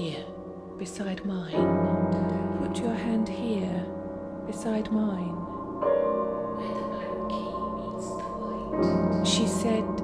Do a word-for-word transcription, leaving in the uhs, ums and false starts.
here, beside mine. Put your hand here, beside mine. Where the black key meets the white. She said,